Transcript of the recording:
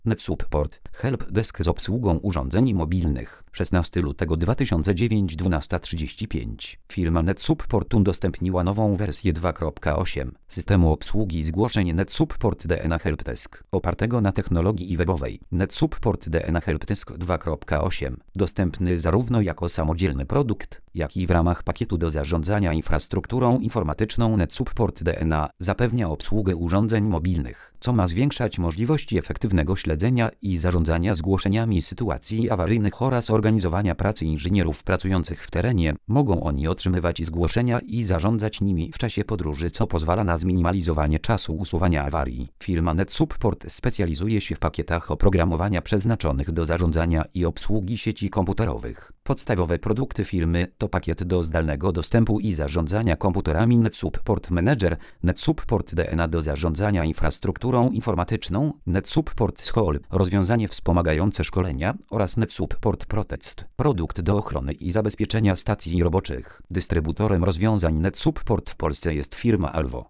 NetSupport Helpdesk z obsługą urządzeń mobilnych. 16 lutego 2009 12:35. Firma NetSupport udostępniła nową wersję 2.8 systemu obsługi zgłoszeń NetSupport DNA Helpdesk, opartego na technologii webowej. NetSupport DNA Helpdesk 2.8, dostępny zarówno jako samodzielny produkt, jak i w ramach pakietu do zarządzania infrastrukturą informatyczną. NetSupport DNA zapewnia obsługę urządzeń mobilnych, co ma zwiększać możliwości efektywnego śledzenia i zarządzania zgłoszeniami sytuacji awaryjnych oraz organizowania pracy inżynierów pracujących w terenie. Mogą oni otrzymywać zgłoszenia i zarządzać nimi w czasie podróży, co pozwala na zminimalizowanie czasu usuwania awarii. Firma NetSupport specjalizuje się w pakietach oprogramowania przeznaczonych do zarządzania i obsługi sieci komputerowych. Podstawowe produkty firmy to pakiet do zdalnego dostępu i zarządzania komputerami NetSupport Manager, NetSupport DNA do zarządzania infrastrukturą informatyczną, NetSupport School, rozwiązanie wspomagające szkolenia oraz NetSupport Protect, produkt do ochrony i zabezpieczenia stacji roboczych. Dystrybutorem rozwiązań NetSupport w Polsce jest firma Alvo.